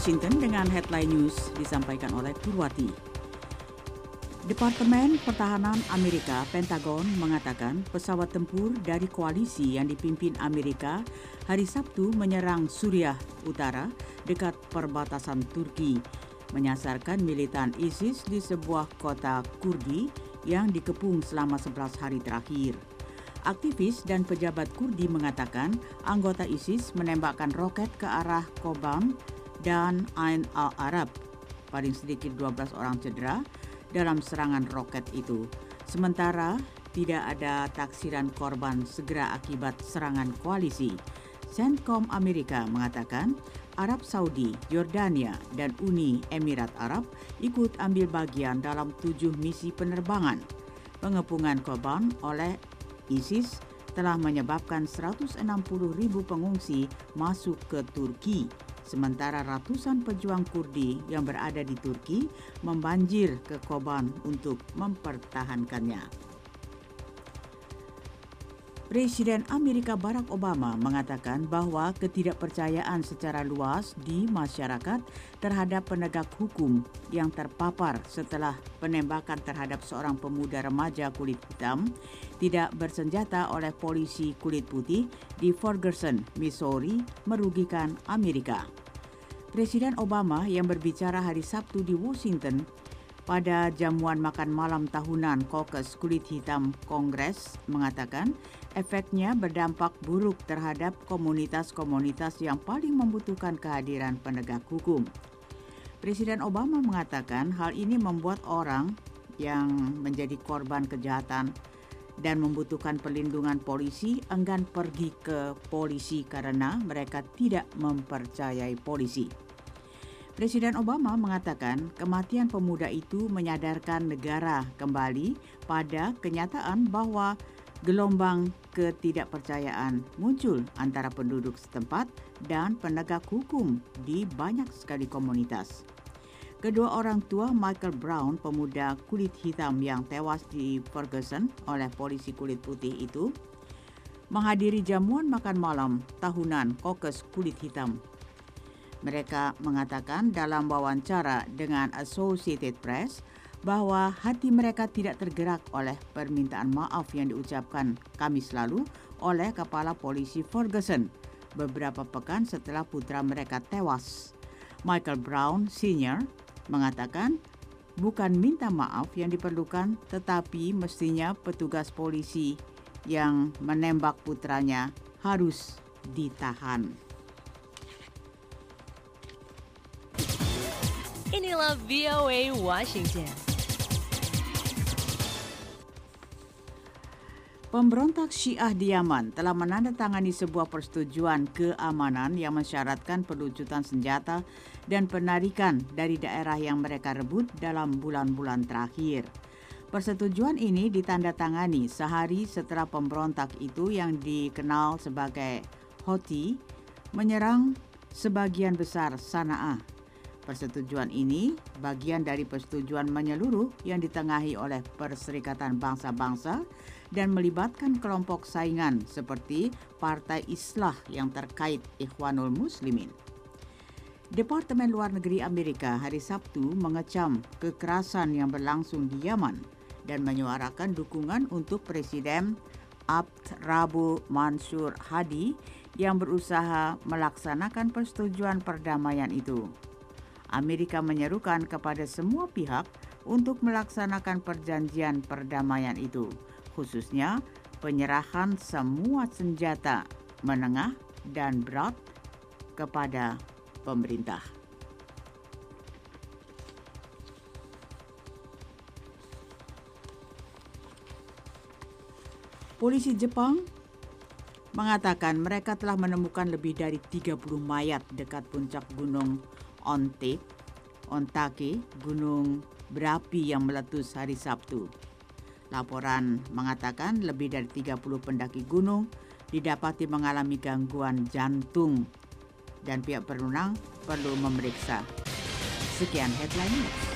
Washington dengan headline news disampaikan oleh Purwati. Departemen Pertahanan Amerika, Pentagon, mengatakan pesawat tempur dari koalisi yang dipimpin Amerika hari Sabtu menyerang Suriah Utara dekat perbatasan Turki, menyasarkan militan ISIS di sebuah kota Kurdi yang dikepung selama 11 hari terakhir. Aktivis dan pejabat Kurdi mengatakan anggota ISIS menembakkan roket ke arah Kobane dan Ain al-Arab. Paling sedikit 12 orang cedera dalam serangan roket itu. Sementara tidak ada taksiran korban segera akibat serangan koalisi. CENTCOM Amerika mengatakan Arab Saudi, Yordania, dan Uni Emirat Arab ikut ambil bagian dalam 7 misi penerbangan. Pengepungan Kobane oleh ISIS telah menyebabkan 160.000 pengungsi masuk ke Turki, sementara ratusan pejuang Kurdi yang berada di Turki membanjir ke Kobane untuk mempertahankannya. Presiden Amerika Barack Obama mengatakan bahwa ketidakpercayaan secara luas di masyarakat terhadap penegak hukum yang terpapar setelah penembakan terhadap seorang pemuda remaja kulit hitam tidak bersenjata oleh polisi kulit putih di Ferguson, Missouri, merugikan Amerika. Presiden Obama yang berbicara hari Sabtu di Washington pada jamuan makan malam tahunan Caucus Kulit Hitam Kongres mengatakan efeknya berdampak buruk terhadap komunitas-komunitas yang paling membutuhkan kehadiran penegak hukum. Presiden Obama mengatakan hal ini membuat orang yang menjadi korban kejahatan dan membutuhkan perlindungan polisi enggan pergi ke polisi karena mereka tidak mempercayai polisi. Presiden Obama mengatakan kematian pemuda itu menyadarkan negara kembali pada kenyataan bahwa gelombang ketidakpercayaan muncul antara penduduk setempat dan penegak hukum di banyak sekali komunitas. Kedua orang tua Michael Brown, pemuda kulit hitam yang tewas di Ferguson oleh polisi kulit putih itu, menghadiri jamuan makan malam tahunan Caucus Kulit Hitam. Mereka mengatakan dalam wawancara dengan Associated Press bahwa hati mereka tidak tergerak oleh permintaan maaf yang diucapkan Kamis lalu oleh Kepala Polisi Ferguson beberapa pekan setelah putra mereka tewas. Michael Brown Sr. mengatakan bukan minta maaf yang diperlukan, tetapi mestinya petugas polisi yang menembak putranya harus ditahan. Inilah VOA Washington. Pemberontak Syiah di Yaman telah menandatangani sebuah persetujuan keamanan yang mensyaratkan pelucutan senjata dan penarikan dari daerah yang mereka rebut dalam bulan-bulan terakhir. Persetujuan ini ditandatangani sehari setelah pemberontak itu yang dikenal sebagai Houthi menyerang sebagian besar Sanaa. Persetujuan ini bagian dari persetujuan menyeluruh yang ditengahi oleh Perserikatan Bangsa-Bangsa dan melibatkan kelompok saingan seperti Partai Islah yang terkait Ikhwanul Muslimin. Departemen Luar Negeri Amerika hari Sabtu mengecam kekerasan yang berlangsung di Yaman dan menyuarakan dukungan untuk Presiden Abd Rabbu Mansur Hadi yang berusaha melaksanakan persetujuan perdamaian itu. Amerika menyerukan kepada semua pihak untuk melaksanakan perjanjian perdamaian itu, khususnya penyerahan semua senjata menengah dan berat kepada pemerintah. Polisi Jepang mengatakan mereka telah menemukan lebih dari 30 mayat dekat puncak gunung Ontake, gunung berapi yang meletus hari Sabtu. Laporan mengatakan lebih dari 30 pendaki gunung didapati mengalami gangguan jantung dan pihak berwenang perlu memeriksa. Sekian headline news.